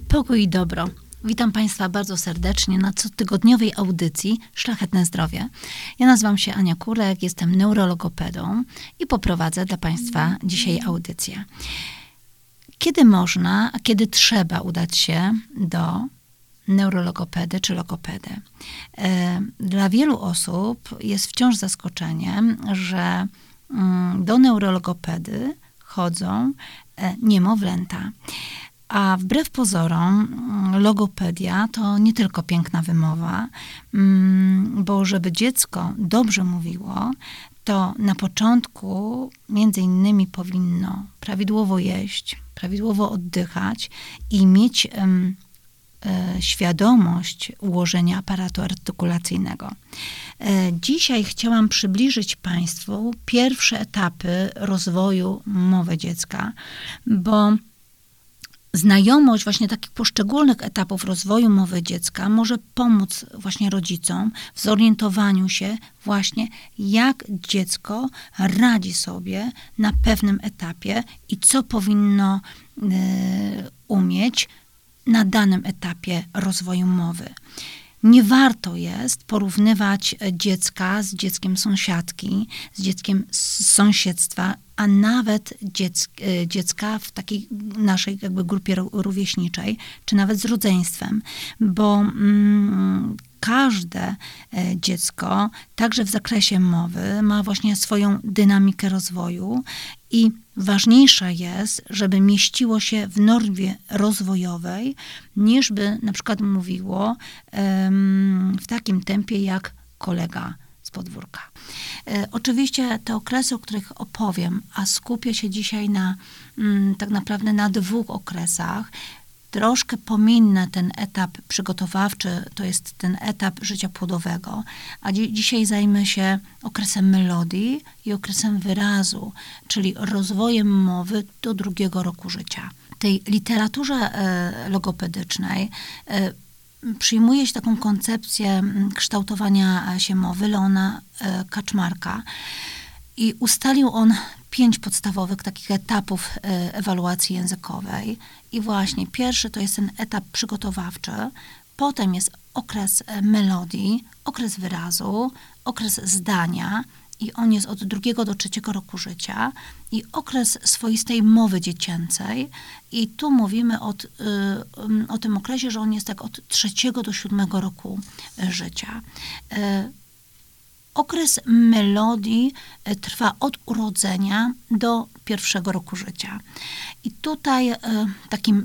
Pokój i dobro. Witam Państwa bardzo serdecznie na cotygodniowej audycji Szlachetne Zdrowie. Ja nazywam się Ania Kurek, jestem neurologopedą i poprowadzę dla Państwa dzisiaj audycję. Kiedy można, a kiedy trzeba udać się do neurologopedy czy logopedy? Dla wielu osób jest wciąż zaskoczeniem, że do neurologopedy chodzą niemowlęta. A wbrew pozorom logopedia to nie tylko piękna wymowa, bo żeby dziecko dobrze mówiło, to na początku między innymi powinno prawidłowo jeść, prawidłowo oddychać i mieć świadomość ułożenia aparatu artykulacyjnego. Dzisiaj chciałam przybliżyć Państwu pierwsze etapy rozwoju mowy dziecka, bo znajomość właśnie takich poszczególnych etapów rozwoju mowy dziecka może pomóc właśnie rodzicom w zorientowaniu się właśnie, jak dziecko radzi sobie na pewnym etapie i co powinno umieć na danym etapie rozwoju mowy. Nie warto jest porównywać dziecka z dzieckiem sąsiadki, z dzieckiem z sąsiedztwa, a nawet dziecka w takiej naszej jakby grupie rówieśniczej, czy nawet z rodzeństwem, bo każde dziecko, także w zakresie mowy, ma właśnie swoją dynamikę rozwoju i ważniejsze jest, żeby mieściło się w normie rozwojowej, niż by na przykład mówiło w takim tempie jak kolega z podwórka. Oczywiście te okresy, o których opowiem, a skupię się dzisiaj tak naprawdę na dwóch okresach. Troszkę pominę ten etap przygotowawczy, to jest ten etap życia płodowego, a dzisiaj zajmę się okresem melodii i okresem wyrazu, czyli rozwojem mowy do 2 roku życia. W tej literaturze logopedycznej przyjmuje się taką koncepcję kształtowania się mowy Leona Kaczmarka i ustalił on 5 podstawowych takich etapów ewaluacji językowej. I właśnie pierwszy to jest ten etap przygotowawczy, potem jest okres melodii, okres wyrazu, okres zdania i on jest od 2 do 3 roku życia i okres swoistej mowy dziecięcej i tu mówimy o tym okresie, że on jest tak od 3 do 7 roku życia. Okres melodii trwa od urodzenia do 1 roku życia. I tutaj takim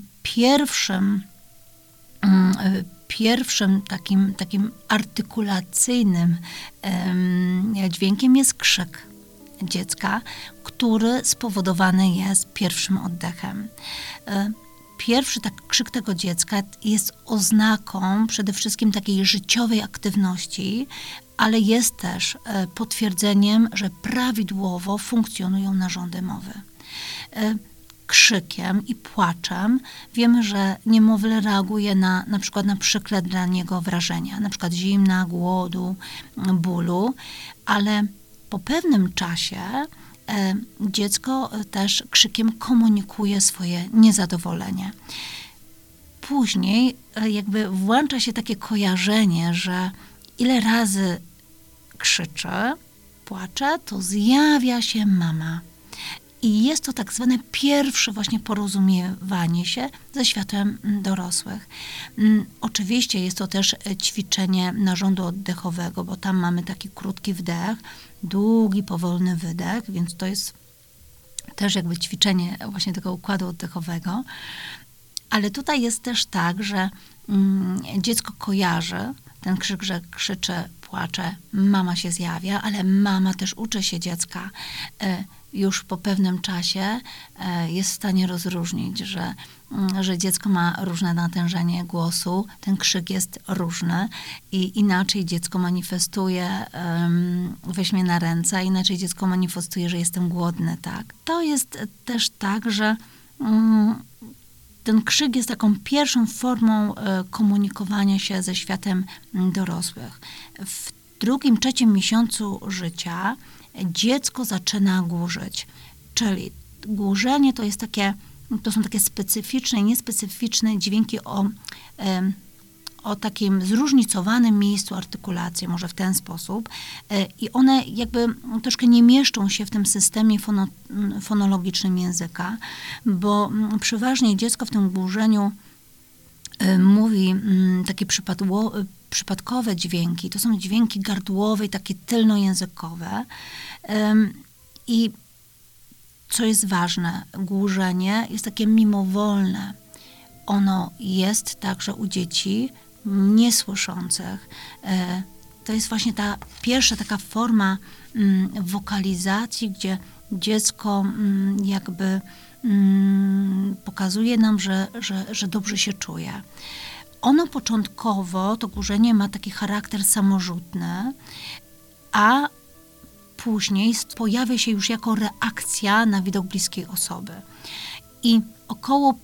pierwszym takim artykulacyjnym dźwiękiem jest krzyk dziecka, który spowodowany jest pierwszym oddechem. Pierwszy krzyk tego dziecka jest oznaką przede wszystkim takiej życiowej aktywności, ale jest też potwierdzeniem, że prawidłowo funkcjonują narządy mowy. Krzykiem i płaczem wiemy, że niemowlę reaguje na przykład na przykre dla niego wrażenia, na przykład zimna, głodu, bólu, ale po pewnym czasie dziecko też krzykiem komunikuje swoje niezadowolenie. Później jakby włącza się takie kojarzenie, że ile razy krzyczy, płacze, to zjawia się mama. I jest to tak zwane pierwsze właśnie porozumiewanie się ze światem dorosłych. Oczywiście jest to też ćwiczenie narządu oddechowego, bo tam mamy taki krótki wdech, długi, powolny wydech, więc to jest też jakby ćwiczenie właśnie tego układu oddechowego. Ale tutaj jest też tak, że dziecko kojarzy ten krzyk, że krzyczy, płacze, mama się zjawia, ale mama też uczy się dziecka już po pewnym czasie jest w stanie rozróżnić, że dziecko ma różne natężenie głosu, ten krzyk jest różny i inaczej dziecko manifestuje, weź mnie na ręce, a inaczej dziecko manifestuje, że jestem głodny, tak. To jest też tak, że ten krzyk jest taką pierwszą formą komunikowania się ze światem dorosłych. W 2-3 miesiącu życia dziecko zaczyna głuszyć, czyli głużenie to jest takie to są takie specyficzne i niespecyficzne dźwięki o takim zróżnicowanym miejscu artykulacji, może w ten sposób. I one jakby troszkę nie mieszczą się w tym systemie fonologicznym języka, bo przeważnie dziecko w tym głużeniu mówi takie przypadkowe dźwięki. To są dźwięki gardłowe i takie tylnojęzykowe. I co jest ważne, głużenie jest takie mimowolne. Ono jest także u dzieci niesłyszących. To jest właśnie ta pierwsza taka forma wokalizacji, gdzie dziecko jakby pokazuje nam, że dobrze się czuje. Ono początkowo, to głużenie ma taki charakter samorzutny, a później pojawia się już jako reakcja na widok bliskiej osoby. I około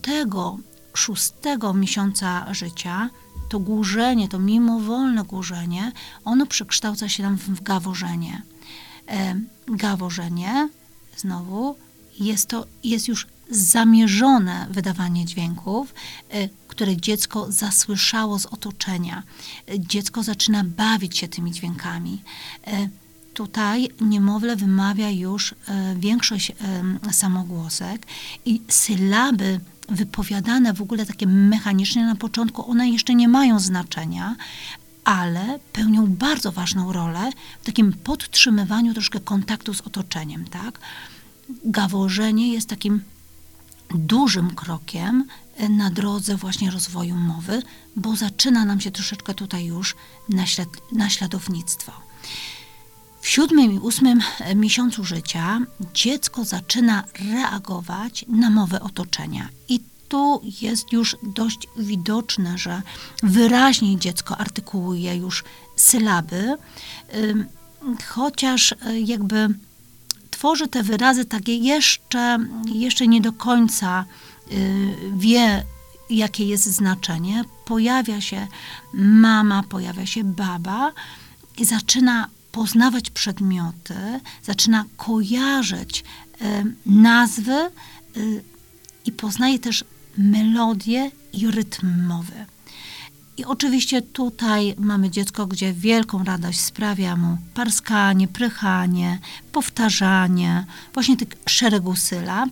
5-6 miesiąca życia to głużenie, to mimowolne głużenie, ono przekształca się nam w gaworzenie. Gaworzenie, znowu, jest już zamierzone wydawanie dźwięków, które dziecko zasłyszało z otoczenia. Dziecko zaczyna bawić się tymi dźwiękami. Tutaj niemowlę wymawia już większość samogłosek i sylaby wypowiadane w ogóle takie mechanicznie na początku, one jeszcze nie mają znaczenia, ale pełnią bardzo ważną rolę w takim podtrzymywaniu troszkę kontaktu z otoczeniem, tak? Gaworzenie jest takim dużym krokiem na drodze właśnie rozwoju mowy, bo zaczyna nam się troszeczkę tutaj już naśladownictwo. W 7. i 8. miesiącu życia dziecko zaczyna reagować na mowę otoczenia. I tu jest już dość widoczne, że wyraźniej dziecko artykułuje już sylaby, chociaż jakby tworzy te wyrazy takie jeszcze nie do końca wie, jakie jest znaczenie. Pojawia się mama, pojawia się baba i zaczyna poznawać przedmioty, zaczyna kojarzyć nazwy i poznaje też melodię i rytm mowy. I oczywiście tutaj mamy dziecko, gdzie wielką radość sprawia mu parskanie, prychanie, powtarzanie, właśnie tych szeregu sylab.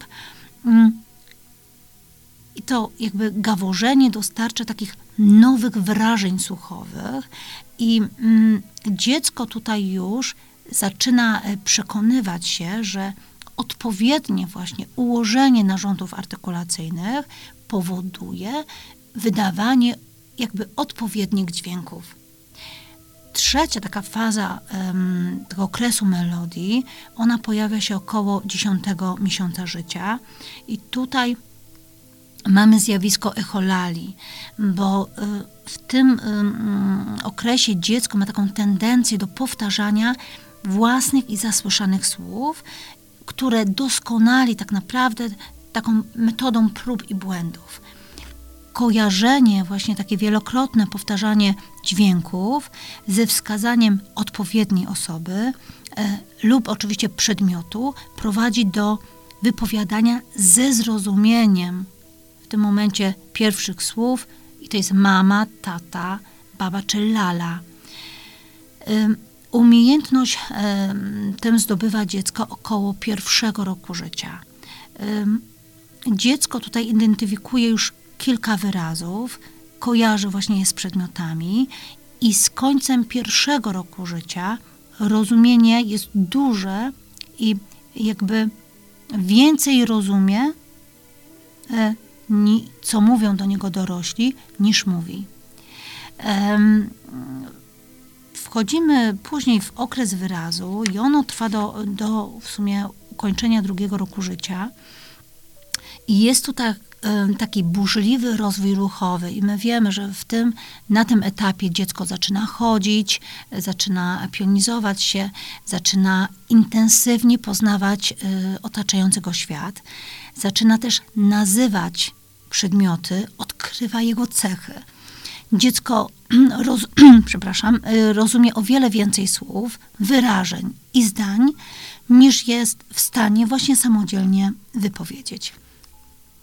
I to jakby gaworzenie dostarcza takich nowych wrażeń słuchowych i dziecko tutaj już zaczyna przekonywać się, że odpowiednie właśnie ułożenie narządów artykulacyjnych powoduje wydawanie jakby odpowiednich dźwięków. Trzecia taka faza tego okresu melodii, ona pojawia się około 10. miesiąca życia i tutaj mamy zjawisko echolali, bo w tym okresie dziecko ma taką tendencję do powtarzania własnych i zasłyszanych słów, które doskonali tak naprawdę taką metodą prób i błędów. Kojarzenie, właśnie takie wielokrotne powtarzanie dźwięków ze wskazaniem odpowiedniej osoby lub oczywiście przedmiotu prowadzi do wypowiadania ze zrozumieniem w tym momencie pierwszych słów i to jest mama, tata, baba czy lala. Umiejętność tę zdobywa dziecko około 1. roku życia. Dziecko tutaj identyfikuje już kilka wyrazów, kojarzy właśnie je z przedmiotami i z końcem 1. roku życia rozumienie jest duże i jakby więcej rozumie, co mówią do niego dorośli, niż mówi. Wchodzimy później w okres wyrazu i ono trwa do w sumie ukończenia 2. roku życia i jest tu taki burzliwy rozwój ruchowy i my wiemy, że na tym etapie dziecko zaczyna chodzić, zaczyna pionizować się, zaczyna intensywnie poznawać otaczający go świat, zaczyna też nazywać przedmioty, odkrywa jego cechy. Dziecko rozumie o wiele więcej słów, wyrażeń i zdań, niż jest w stanie właśnie samodzielnie wypowiedzieć.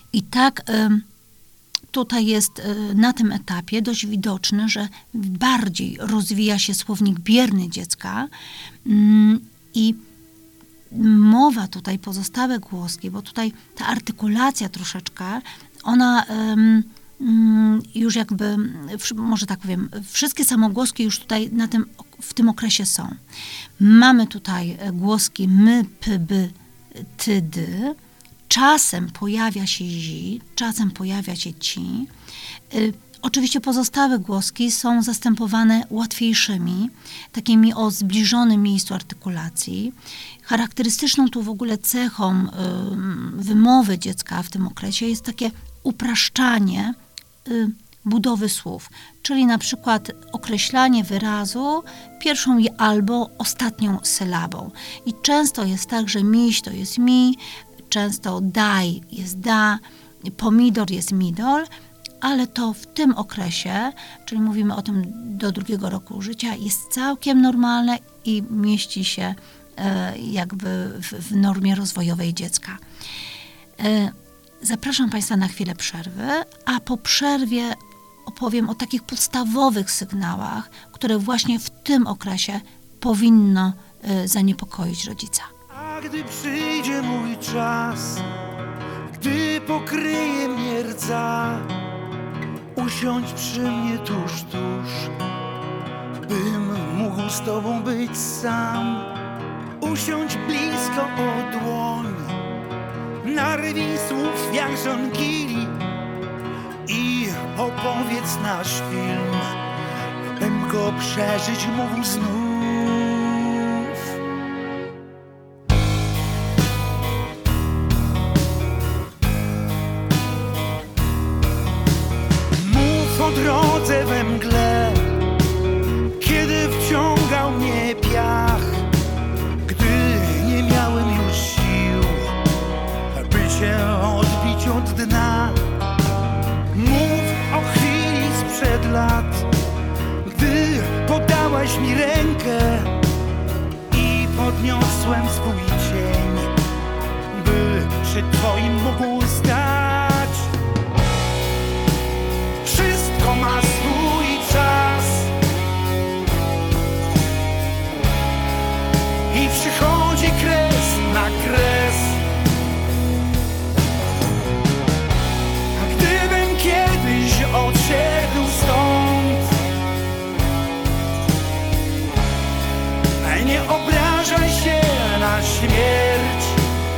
I tak tutaj jest na tym etapie dość widoczne, że bardziej rozwija się słownik bierny dziecka i mowa tutaj, pozostałe głoski, bo tutaj ta artykulacja troszeczkę, ona już jakby, może tak powiem, wszystkie samogłoski już tutaj w tym okresie są. Mamy tutaj głoski my, p, by, ty, dy. Czasem pojawia się zi, czasem pojawia się ci. Oczywiście pozostałe głoski są zastępowane łatwiejszymi, takimi o zbliżonym miejscu artykulacji. Charakterystyczną tu w ogóle cechą wymowy dziecka w tym okresie jest takie upraszczanie budowy słów, czyli na przykład określanie wyrazu pierwszą albo ostatnią sylabą. I często jest tak, że miś to jest mi, często daj jest da, pomidor jest midol, ale to w tym okresie, czyli mówimy o tym do 2 roku życia, jest całkiem normalne i mieści się jakby w normie rozwojowej dziecka. Zapraszam Państwa na chwilę przerwy, a po przerwie opowiem o takich podstawowych sygnałach, które właśnie w tym okresie powinno zaniepokoić rodzica. A gdy przyjdzie mój czas, gdy pokryje mnie rdza, usiądź przy mnie tuż, bym mógł z Tobą być sam. Usiądź blisko o dłoń, narwij słów jak żonkili i opowiedz nasz film, bym go przeżyć mógł znów. Mów o drodze we mgle, kiedy wciągał mnie piach, gdy nie miałem już sił, by się odbić od dna. Mów o chwili sprzed lat, gdy podałaś mi rękę i podniosłem swój cień, by przy Twoim mógł stać. Wszystko ma swój czas i przychodzi kres na kres. A gdybym kiedyś odszedł stąd, nie obrażaj się na śmierć.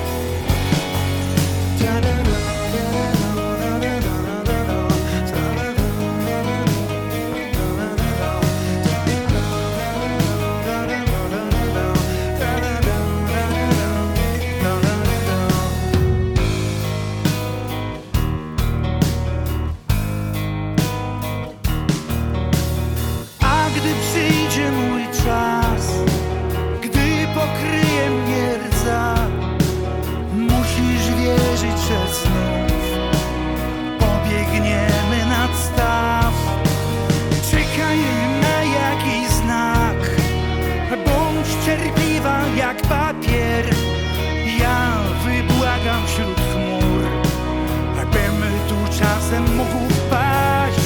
A gdy przyjdzie mój czas, gdy pokryje mnie rdza, musisz wierzyć, że znów pobiegniemy nad staw. Czekaj na jakiś znak, bądź cierpliwa jak papier. Ja wybłagam wśród chmur, bym tu czasem mógł wpaść.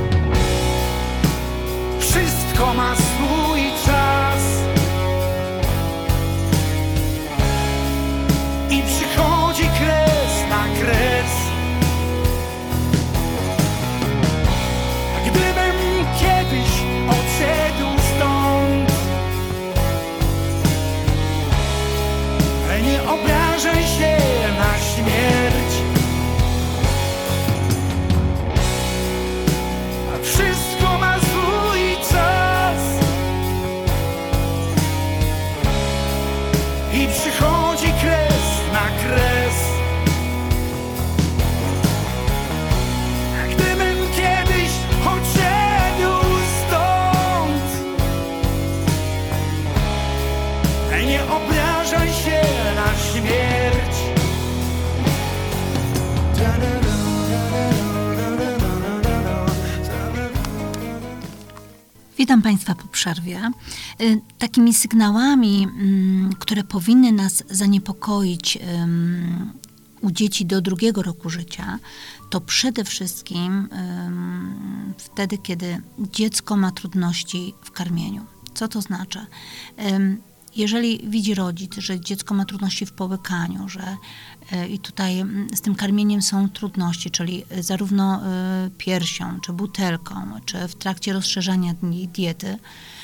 Wszystko ma swój czas i przychodzi kres na kres. A gdybym kiedyś odszedł stąd, nie obrażaj się na śmierć. A wszystko ma swój czas i przychodzi kres na kres. A gdybym kiedyś odszedł stąd, nie obrażaj się na śmierć. Witam Państwa po przerwie. Takimi sygnałami, które powinny nas zaniepokoić u dzieci do 2 roku życia, to przede wszystkim wtedy, kiedy dziecko ma trudności w karmieniu. Co to znaczy? Jeżeli widzi rodzic, że dziecko ma trudności w połykaniu, że i tutaj z tym karmieniem są trudności, czyli zarówno piersią, czy butelką, czy w trakcie rozszerzania diety,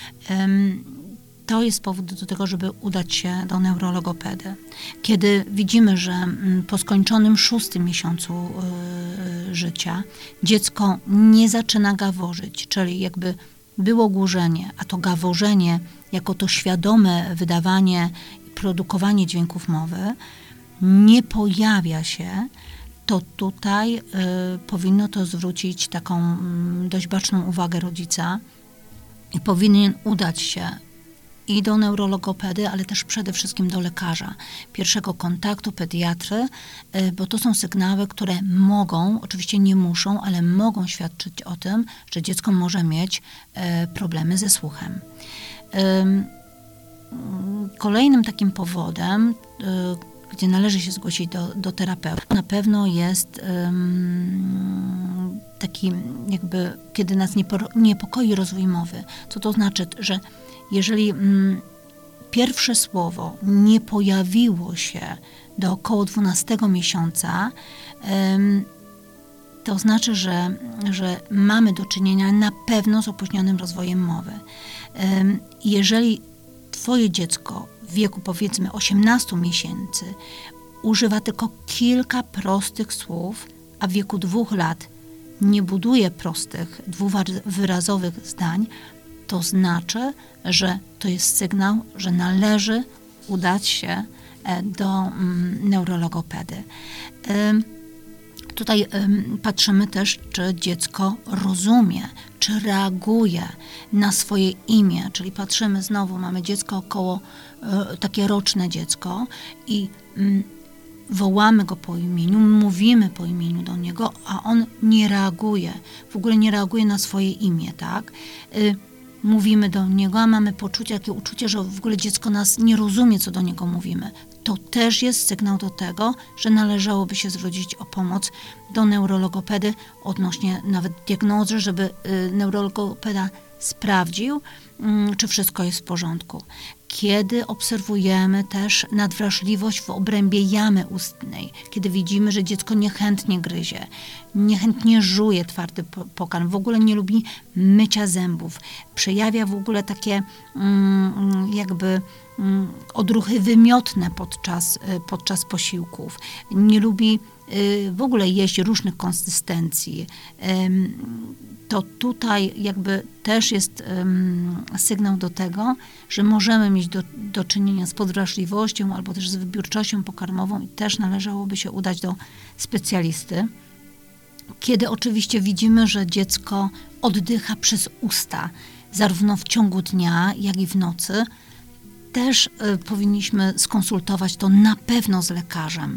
to jest powód do tego, żeby udać się do neurologopedy. Kiedy widzimy, że po skończonym 6. miesiącu życia dziecko nie zaczyna gaworzyć, czyli jakby było głużenie, a to gaworzenie jako to świadome wydawanie, produkowanie dźwięków mowy nie pojawia się, to tutaj powinno to zwrócić taką dość baczną uwagę rodzica i powinien udać się i do neurologopedy, ale też przede wszystkim do lekarza pierwszego kontaktu, pediatry, bo to są sygnały, które mogą, oczywiście nie muszą, ale mogą świadczyć o tym, że dziecko może mieć problemy ze słuchem. Kolejnym takim powodem, gdzie należy się zgłosić do terapeuty, na pewno jest taki jakby, kiedy nas niepokoi rozwój mowy. Co to znaczy, że jeżeli pierwsze słowo nie pojawiło się do około 12 miesiąca, to znaczy, że mamy do czynienia na pewno z opóźnionym rozwojem mowy. Jeżeli twoje dziecko w wieku powiedzmy 18 miesięcy używa tylko kilka prostych słów, a w wieku 2 lat nie buduje prostych, dwuwyrazowych zdań, to znaczy, że to jest sygnał, że należy udać się do neurologopedy. Tutaj patrzymy też, czy dziecko rozumie, czy reaguje na swoje imię, czyli patrzymy znowu, mamy dziecko około, takie roczne dziecko i wołamy go po imieniu, mówimy po imieniu do niego, a on nie reaguje, w ogóle nie reaguje na swoje imię, tak? Mówimy do niego, a mamy poczucie, takie uczucie, że w ogóle dziecko nas nie rozumie, co do niego mówimy. To też jest sygnał do tego, że należałoby się zwrócić o pomoc do neurologopedy odnośnie nawet diagnozy, żeby neurologopeda sprawdził, czy wszystko jest w porządku. Kiedy obserwujemy też nadwrażliwość w obrębie jamy ustnej, kiedy widzimy, że dziecko niechętnie gryzie, niechętnie żuje twardy pokarm, w ogóle nie lubi mycia zębów, przejawia w ogóle takie jakby odruchy wymiotne podczas posiłków, nie lubi w ogóle jeść różnych konsystencji, to tutaj jakby też jest sygnał do tego, że możemy mieć do czynienia z podwrażliwością albo też z wybiórczością pokarmową i też należałoby się udać do specjalisty. Kiedy oczywiście widzimy, że dziecko oddycha przez usta, zarówno w ciągu dnia, jak i w nocy, też powinniśmy skonsultować to na pewno z lekarzem.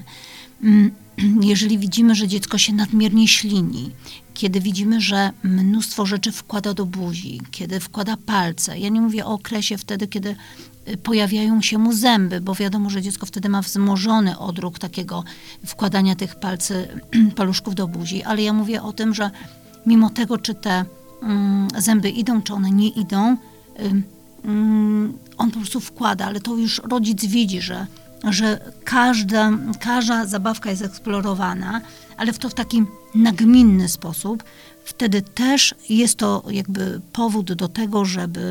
Jeżeli widzimy, że dziecko się nadmiernie ślini, kiedy widzimy, że mnóstwo rzeczy wkłada do buzi, kiedy wkłada palce. Ja nie mówię o okresie wtedy, kiedy pojawiają się mu zęby, bo wiadomo, że dziecko wtedy ma wzmożony odruch takiego wkładania tych paluszków do buzi, ale ja mówię o tym, że mimo tego, czy te zęby idą, czy one nie idą, on po prostu wkłada, ale to już rodzic widzi, że każda zabawka jest eksplorowana, ale w taki nagminny sposób. Wtedy też jest to jakby powód do tego, żeby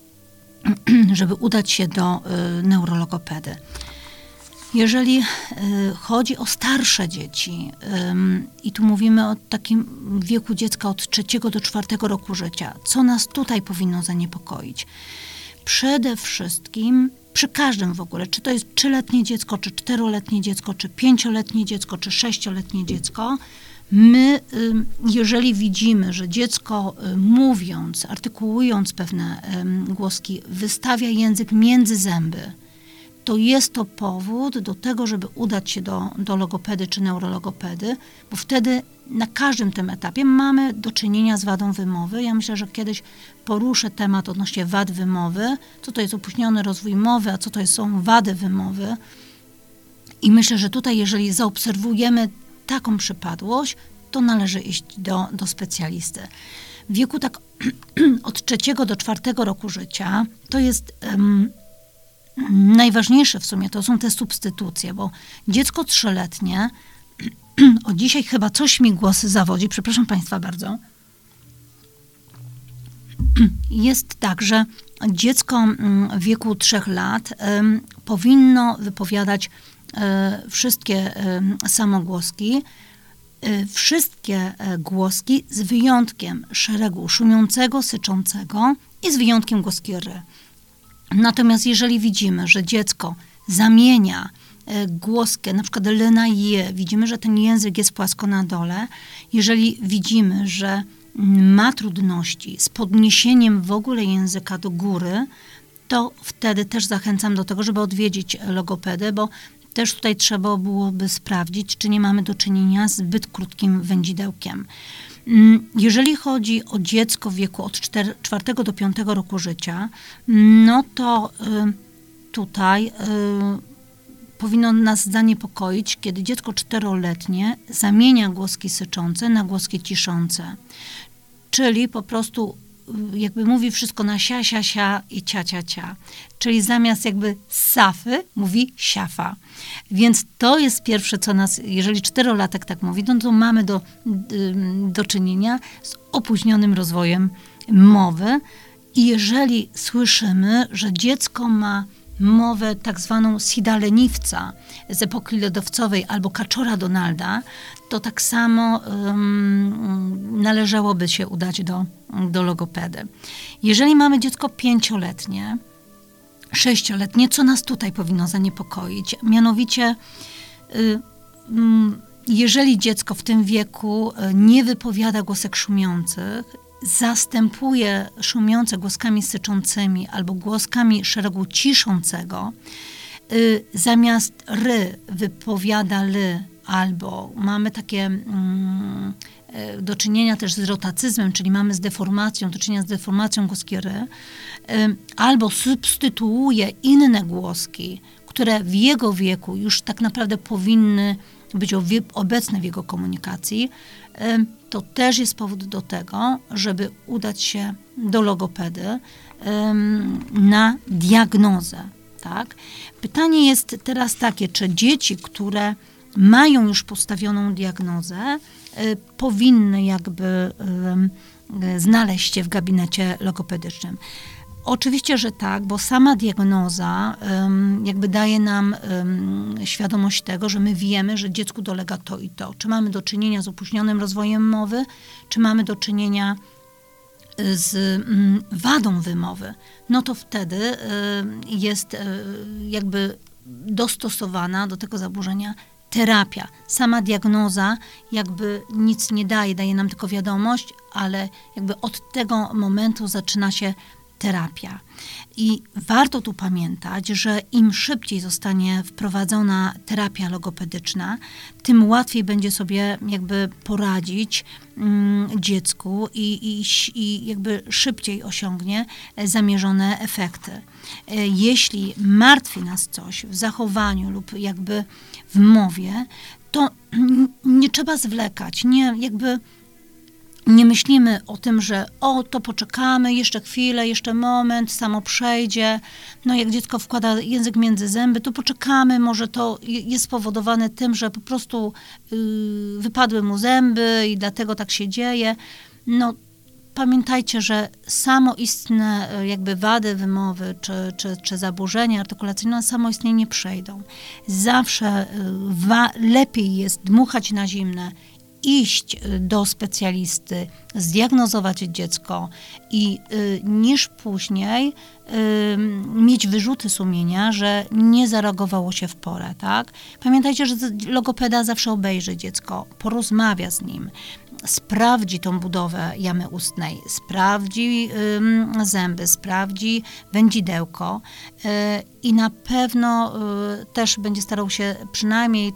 udać się do neurologopedy. Jeżeli chodzi o starsze dzieci i tu mówimy o takim wieku dziecka od 3 do 4 roku życia, co nas tutaj powinno zaniepokoić? Przede wszystkim przy każdym w ogóle, czy to jest 3-letnie dziecko, czy 4-letnie dziecko, czy 5-letnie dziecko, czy 6-letnie dziecko, my, jeżeli widzimy, że dziecko mówiąc, artykułując pewne głoski, wystawia język między zęby, to jest to powód do tego, żeby udać się do logopedy czy neurologopedy, bo wtedy na każdym tym etapie mamy do czynienia z wadą wymowy. Ja myślę, że kiedyś poruszę temat odnośnie wad wymowy, co to jest opóźniony rozwój mowy, a co to są wady wymowy. I myślę, że tutaj, jeżeli zaobserwujemy taką przypadłość, to należy iść do specjalisty. W wieku tak od 3 do 4 roku życia to jest najważniejsze w sumie, to są te substytucje, bo dziecko 3-letnie, o dzisiaj chyba coś mi głos zawodzi, przepraszam Państwa bardzo, jest tak, że dziecko w wieku 3 lat powinno wypowiadać wszystkie samogłoski, wszystkie głoski z wyjątkiem szeregu szumiącego, syczącego i z wyjątkiem głoski r. Natomiast jeżeli widzimy, że dziecko zamienia głoskę, na przykład l na je, widzimy, że ten język jest płasko na dole, jeżeli widzimy, że ma trudności z podniesieniem w ogóle języka do góry, to wtedy też zachęcam do tego, żeby odwiedzić logopedę, bo też tutaj trzeba byłoby sprawdzić, czy nie mamy do czynienia z zbyt krótkim wędzidełkiem. Jeżeli chodzi o dziecko w wieku od 4 do 5 roku życia, no to tutaj powinno nas zaniepokoić, kiedy dziecko 4-letnie zamienia głoski syczące na głoski ciszące. Czyli po prostu jakby mówi wszystko na sia, sia, sia i cia, cia, cia. Czyli zamiast jakby safy mówi siafa. Więc to jest pierwsze, co nas, jeżeli 4-latek tak mówi, no to mamy do czynienia z opóźnionym rozwojem mowy. I jeżeli słyszymy, że dziecko ma mowę tak zwaną Sida leniwca z epoki lodowcowej albo kaczora Donalda, to tak samo należałoby się udać do logopedy. Jeżeli mamy dziecko 5-letnie, 6-letnie, co nas tutaj powinno zaniepokoić? Mianowicie, jeżeli dziecko w tym wieku nie wypowiada głosek szumiących, zastępuje szumiące głoskami syczącymi albo głoskami szeregu ciszącego, zamiast ry wypowiada ly, albo mamy takie do czynienia też z rotacyzmem, czyli mamy do czynienia z deformacją głoski ry, albo substytuuje inne głoski, które w jego wieku już tak naprawdę powinny być obecne w jego komunikacji, to też jest powód do tego, żeby udać się do logopedy na diagnozę. Tak? Pytanie jest teraz takie, czy dzieci, które mają już postawioną diagnozę, powinny jakby znaleźć się w gabinecie logopedycznym. Oczywiście, że tak, bo sama diagnoza jakby daje nam świadomość tego, że my wiemy, że dziecku dolega to i to. Czy mamy do czynienia z opóźnionym rozwojem mowy, czy mamy do czynienia z wadą wymowy. No to wtedy jest jakby dostosowana do tego zaburzenia terapia. Sama diagnoza jakby nic nie daje nam tylko wiadomość, ale jakby od tego momentu zaczyna się terapia. I warto tu pamiętać, że im szybciej zostanie wprowadzona terapia logopedyczna, tym łatwiej będzie sobie jakby poradzić dziecku i jakby szybciej osiągnie zamierzone efekty. Jeśli martwi nas coś w zachowaniu lub jakby w mowie, to nie trzeba zwlekać, nie myślimy o tym, że to poczekamy, jeszcze chwilę, jeszcze moment, samo przejdzie. No jak dziecko wkłada język między zęby, to poczekamy, może to jest spowodowane tym, że po prostu wypadły mu zęby i dlatego tak się dzieje. No pamiętajcie, że samoistne jakby wady wymowy czy zaburzenia artykulacyjne samoistnie nie przejdą. Zawsze lepiej jest dmuchać na zimne, iść do specjalisty, zdiagnozować dziecko i niż później mieć wyrzuty sumienia, że nie zareagowało się w porę, tak? Pamiętajcie, że logopeda zawsze obejrzy dziecko, porozmawia z nim, sprawdzi tą budowę jamy ustnej, sprawdzi zęby, sprawdzi wędzidełko i na pewno też będzie starał się przynajmniej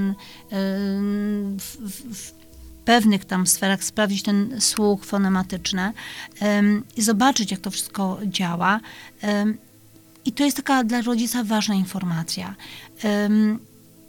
w pewnych tam sferach sprawdzić ten słuch fonematyczny i zobaczyć, jak to wszystko działa. I to jest taka dla rodzica ważna informacja.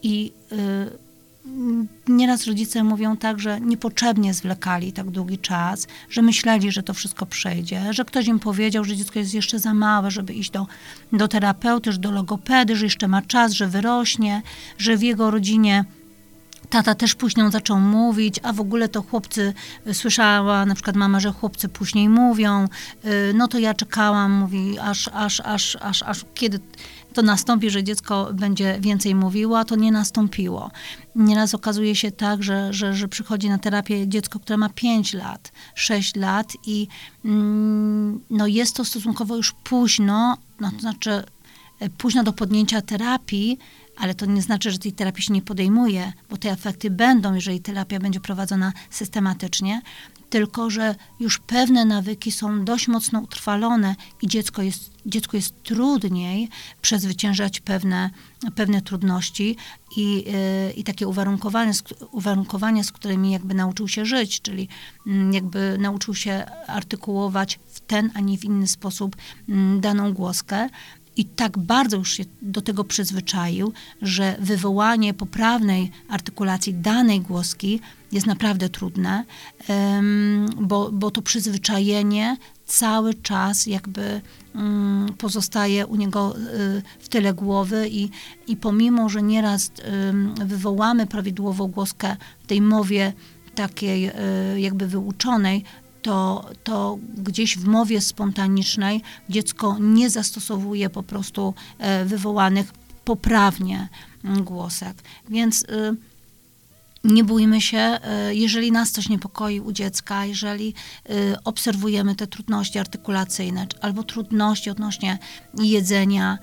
I nieraz rodzice mówią tak, że niepotrzebnie zwlekali tak długi czas, że myśleli, że to wszystko przejdzie, że ktoś im powiedział, że dziecko jest jeszcze za małe, żeby iść do terapeuty, do logopedy, że jeszcze ma czas, że wyrośnie, że w jego rodzinie tata też później zaczął mówić, a w ogóle to chłopcy, słyszała na przykład mama, że chłopcy później mówią, no to ja czekałam, mówi, aż kiedy to nastąpi, że dziecko będzie więcej mówiło, a to nie nastąpiło. Nieraz okazuje się tak, że przychodzi na terapię dziecko, które ma 5 lat, 6 lat i no jest to stosunkowo już późno, no to znaczy późno do podjęcia terapii, ale to nie znaczy, że tej terapii się nie podejmuje, bo te efekty będą, jeżeli terapia będzie prowadzona systematycznie, tylko że już pewne nawyki są dość mocno utrwalone i dziecku jest trudniej przezwyciężać pewne trudności i takie uwarunkowania, z którymi jakby nauczył się żyć, czyli jakby nauczył się artykułować w ten, a nie w inny sposób daną głoskę. I tak bardzo już się do tego przyzwyczaił, że wywołanie poprawnej artykulacji danej głoski jest naprawdę trudne, bo to przyzwyczajenie cały czas jakby pozostaje u niego w tyle głowy i pomimo, że nieraz wywołamy prawidłową głoskę w tej mowie takiej jakby wyuczonej, to gdzieś w mowie spontanicznej dziecko nie zastosowuje po prostu wywołanych poprawnie głosek. Więc nie bójmy się, jeżeli nas coś niepokoi u dziecka, jeżeli obserwujemy te trudności artykulacyjne albo trudności odnośnie jedzenia,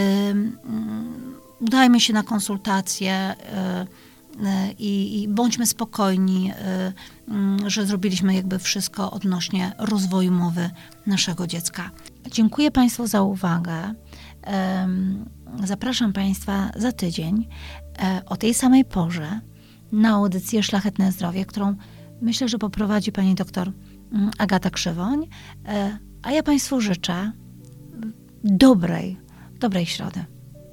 udajmy się na konsultacje i bądźmy spokojni, że zrobiliśmy jakby wszystko odnośnie rozwoju mowy naszego dziecka. Dziękuję Państwu za uwagę. Zapraszam Państwa za tydzień o tej samej porze na audycję Szlachetne Zdrowie, którą myślę, że poprowadzi pani doktor Agata Krzywoń. A ja Państwu życzę dobrej środy.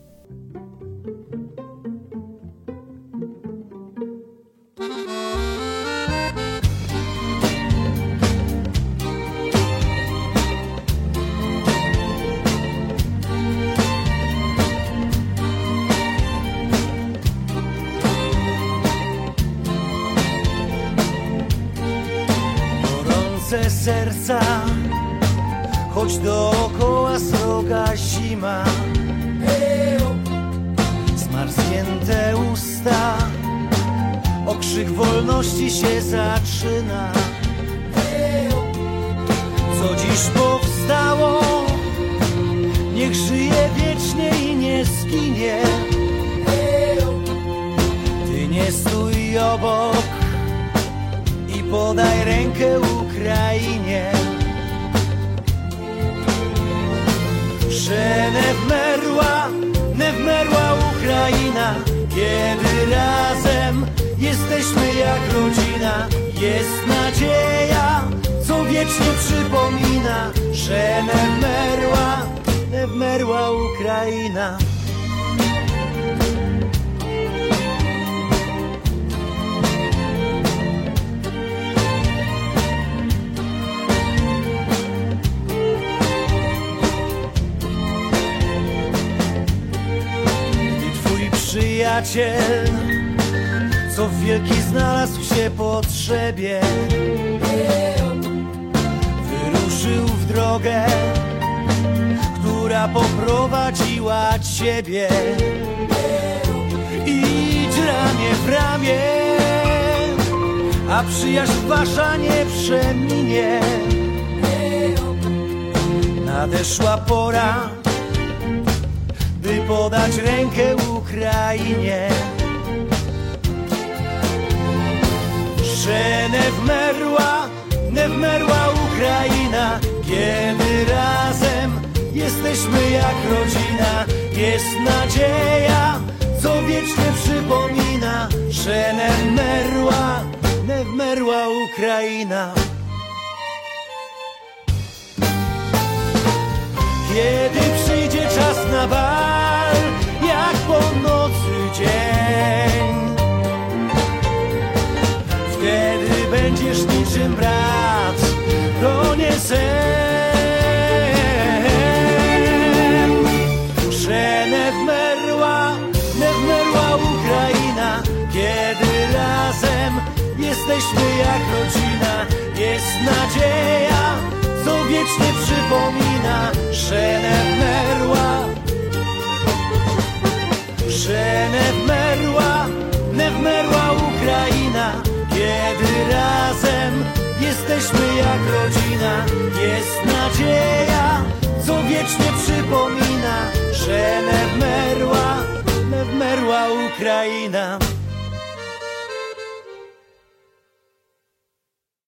Serca, choć dookoła sroga zima, zmarznięte usta, okrzyk wolności się zaczyna. Co dziś powstało, niech żyje wiecznie i nie zginie. Ty nie stój obok i podaj rękę Ukrainie. Że nie wmerła Ukraina, kiedy razem jesteśmy jak rodzina. Jest nadzieja, co wiecznie przypomina, że nie wmerła Ukraina. Przyjaciel, co wielki znalazł się potrzebie, wyruszył w drogę, która poprowadziła ciebie. Idź ramię w ramię, a przyjaźń wasza nie przeminie. Nadeszła pora, by podać rękę Ukrainie. Że nie wmerła Ukraina, kiedy razem jesteśmy jak rodzina. Jest nadzieja, co wiecznie przypomina, że nie wmerła Ukraina. Kiedy przyjdzie czas na bal, jak po nocy dzień, naszym brat, to nie sen. Nevmerła Ukraina, kiedy razem jesteśmy jak rodzina. Jest nadzieja, co wiecznie przypomina, że Nevmerła Ukraina, kiedy razem jesteśmy jak rodzina. Jest nadzieja, co wiecznie przypomina, że Nevmerła Ukraina.